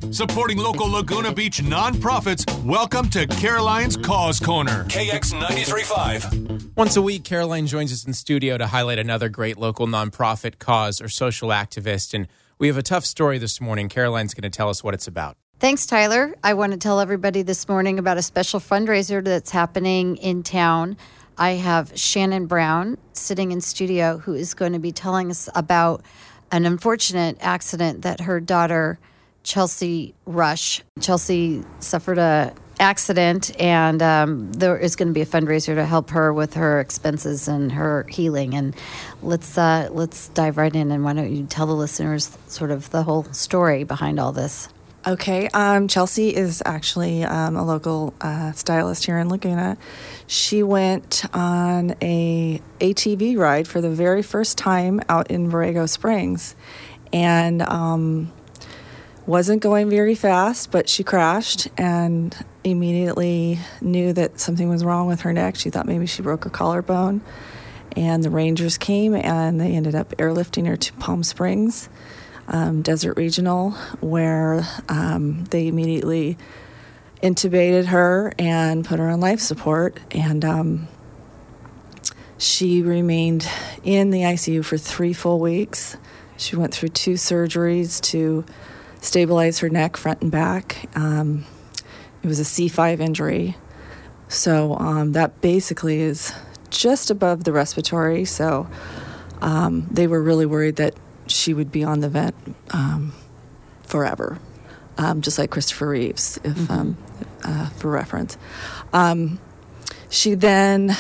Supporting local Laguna Beach nonprofits, welcome to Caroline's Cause Corner. KX 93.5. Once a week, Caroline joins us in studio to highlight another great local nonprofit cause or social activist. And we have a tough story this morning. Caroline's going to tell us what it's about. Thanks, Tyler. I want to tell everybody this morning about a special fundraiser that's happening in town. I have Shannon Brown sitting in studio who is going to be telling us about an unfortunate accident that her daughter, Chelsea Rush. Chelsea suffered an accident, and there is going to be a fundraiser to help her with her expenses and her healing. And let's dive right in. And why don't you tell the listeners sort of the whole story behind all this? Okay. Chelsea is actually a local stylist here in Laguna. She went on a ATV ride for the very first time out in Borrego Springs, and wasn't going very fast, but she crashed and immediately knew that something was wrong with her neck. She thought maybe she broke her collarbone, and the Rangers came and they ended up airlifting her to Palm Springs Desert Regional, where they immediately intubated her and put her on life support, and she remained in the ICU for 3 full weeks. She went through 2 surgeries to stabilize her neck front and back. It was a C5 injury, so that basically is just above the respiratory, so they were really worried that she would be on the vent forever, just like Christopher Reeves, if for reference. She then,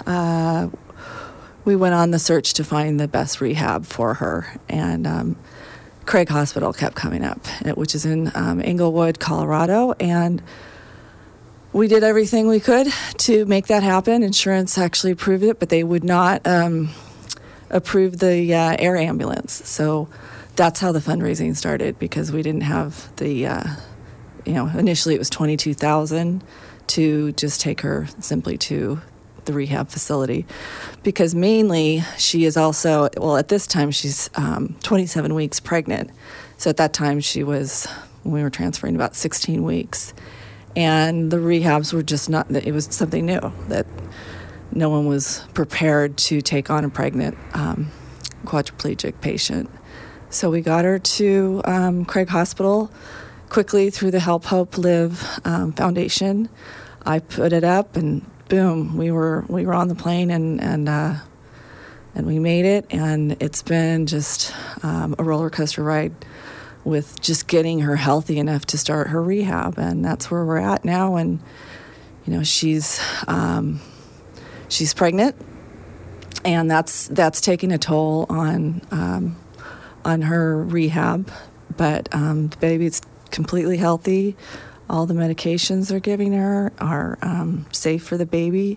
we went on the search to find the best rehab for her, and Craig Hospital kept coming up, which is in Englewood, Colorado, and we did everything we could to make that happen. Insurance actually approved it, but they would not approve the air ambulance. So that's how the fundraising started, because we didn't have the, initially it was $22,000 to just take her simply to the rehab facility, because mainly she is also, well, at this time she's 27 weeks pregnant. So at that time she was, when we were transferring, about 16 weeks. And the rehabs were just not, it was something new that no one was prepared to take on a pregnant quadriplegic patient. So we got her to Craig Hospital quickly through the Help Hope Live Foundation. I put it up, and boom, we were on the plane, and we made it. And it's been just a roller coaster ride with just getting her healthy enough to start her rehab, and that's where we're at now. And she's pregnant, and that's taking a toll on her rehab. But the baby's completely healthy. All the medications they're giving her are safe for the baby.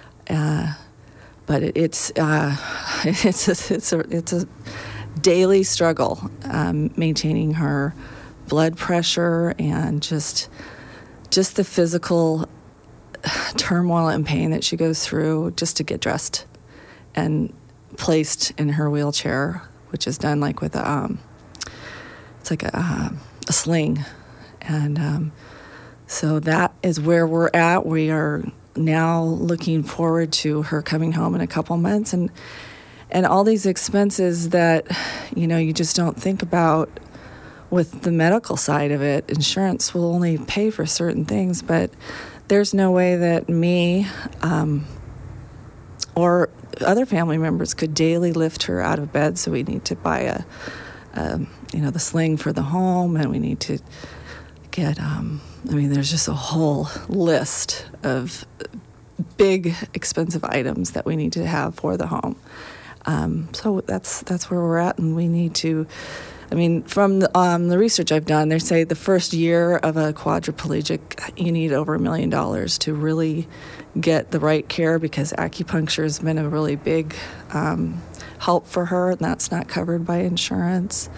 But it's a daily struggle maintaining her blood pressure and just the physical turmoil and pain that she goes through just to get dressed and placed in her wheelchair, which is done like with it's like a sling. And so that is where we're at. We are now looking forward to her coming home in a couple months, and all these expenses that you just don't think about with the medical side of it. Insurance will only pay for certain things, but there's no way that me or other family members could daily lift her out of bed. So we need to buy the sling for the home, and we need to get, there's just a whole list of big expensive items that we need to have for the home. So that's where we're at, and we need to, from the research I've done, they say the first year of a quadriplegic, you need over $1 million to really get the right care, because acupuncture has been a really big help for her, and that's not covered by insurance.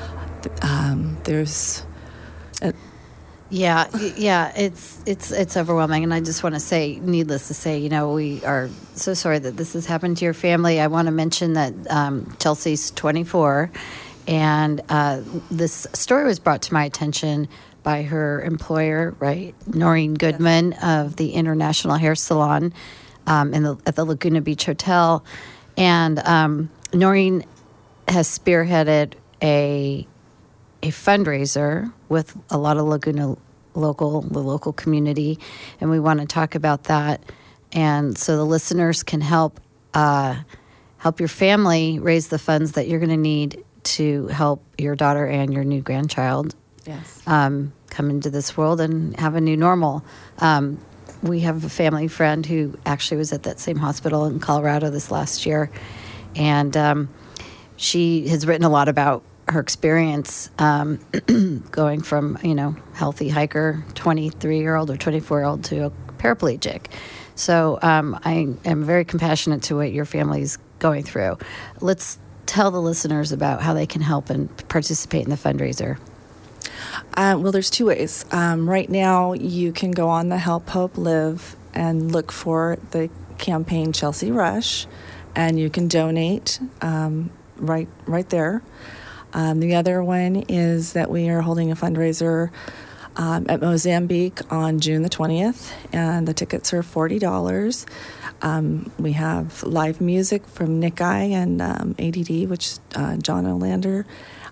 It's overwhelming, and I just want to say, needless to say, we are so sorry that this has happened to your family. I want to mention that Chelsea's 24, and this story was brought to my attention by her employer, right? Noreen Goodman of the International Hair Salon at the Laguna Beach Hotel. And Noreen has spearheaded a fundraiser with a lot of Laguna the local community, and we want to talk about that. And so the listeners can help your family raise the funds that you're going to need to help your daughter and your new grandchild come into this world and have a new normal. We have a family friend who actually was at that same hospital in Colorado this last year, and she has written a lot about her experience going from, healthy hiker, 23-year-old or 24-year-old to a paraplegic. So I am very compassionate to what your family's going through. Let's tell the listeners about how they can help and participate in the fundraiser. Well, there's two ways. Right now, you can go on the Help Hope Live and look for the campaign Chelsea Rush, and you can donate right there. The other one is that we are holding a fundraiser at Mozambique on June the 20th, and the tickets are $40. We have live music from Nick Guy and ADD, which is John Olander.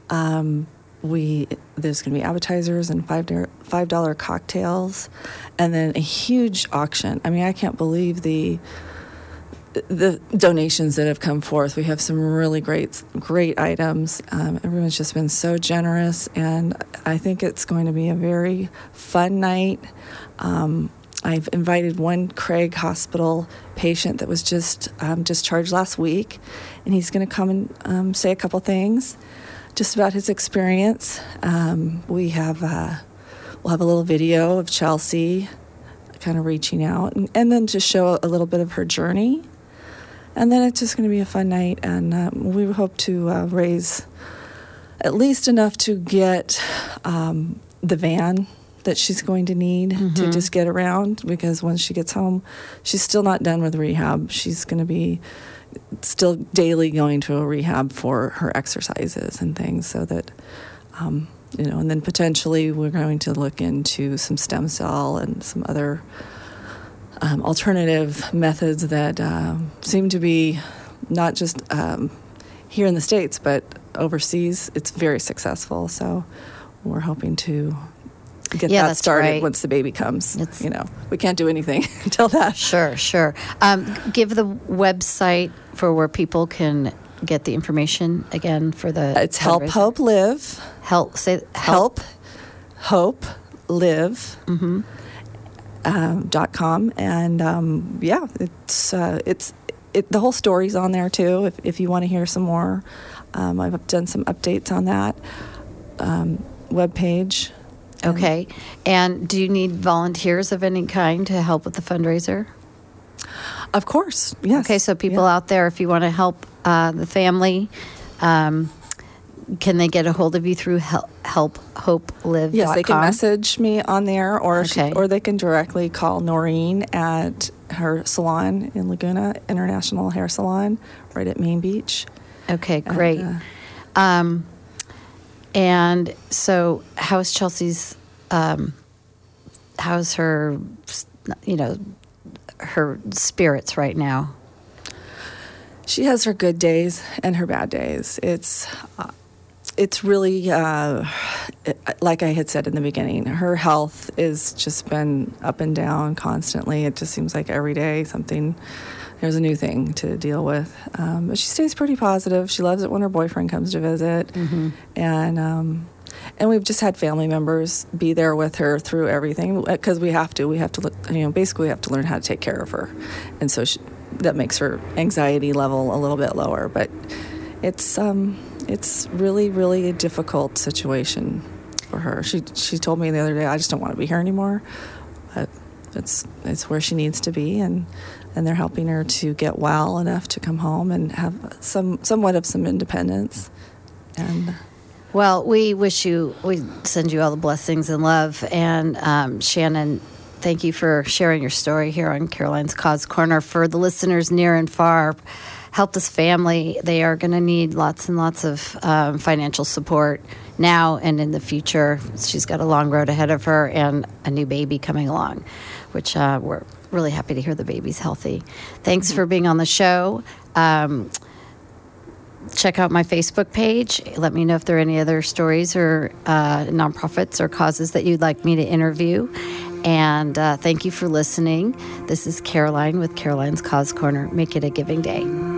There's going to be appetizers and $5 cocktails, and then a huge auction. I mean, I can't believe the donations that have come forth. We have some really great items. Everyone's just been so generous, and I think it's going to be a very fun night. I've invited one Craig Hospital patient that was just discharged last week, and he's going to come and say a couple things just about his experience. We'll have a little video of Chelsea kind of reaching out, and then just show a little bit of her journey. And then it's just going to be a fun night, and we hope to raise at least enough to get the van that she's going to need to just get around, because when she gets home, she's still not done with rehab. She's going to be still daily going to a rehab for her exercises and things, so that, and then potentially we're going to look into some stem cell and some other alternative methods that seem to be not just here in the States, but overseas. It's very successful. So we're hoping to get that started right once the baby comes. We can't do anything until that. Sure. Give the website for where people can get the information again for the. It's Help Hope Live. Help Hope Live. .com, and it's the whole story's on there too. If you want to hear some more, I've done some updates on that webpage. Okay, and do you need volunteers of any kind to help with the fundraiser? Of course, yes. Okay, so people out there, if you want to help the family, can they get a hold of you through helphopelive.com? Yes, they can message me on there, or they can directly call Noreen at her salon in Laguna, International Hair Salon, right at Main Beach. Okay, great. And so how's Chelsea's, how's her, her spirits right now? She has her good days and her bad days. It's really, like I had said in the beginning, her health has just been up and down constantly. It just seems like every day there's a new thing to deal with. But she stays pretty positive. She loves it when her boyfriend comes to visit. And we've just had family members be there with her through everything, because we have to basically we have to learn how to take care of her. And so that makes her anxiety level a little bit lower. But it's really, really a difficult situation for her. She told me the other day, I just don't want to be here anymore. But it's where she needs to be, and they're helping her to get well enough to come home and have somewhat of some independence. And well, we send you all the blessings and love. And Shannon, thank you for sharing your story here on Caroline's Cause Corner. For the listeners near and far, help this family. They are going to need lots and lots of financial support now and in the future. She's got a long road ahead of her and a new baby coming along, which we're really happy to hear the baby's healthy. Thanks for being on the show. Check out my Facebook page. Let me know if there are any other stories or nonprofits or causes that you'd like me to interview. And thank you for listening. This is Caroline with Caroline's Cause Corner. Make it a giving day.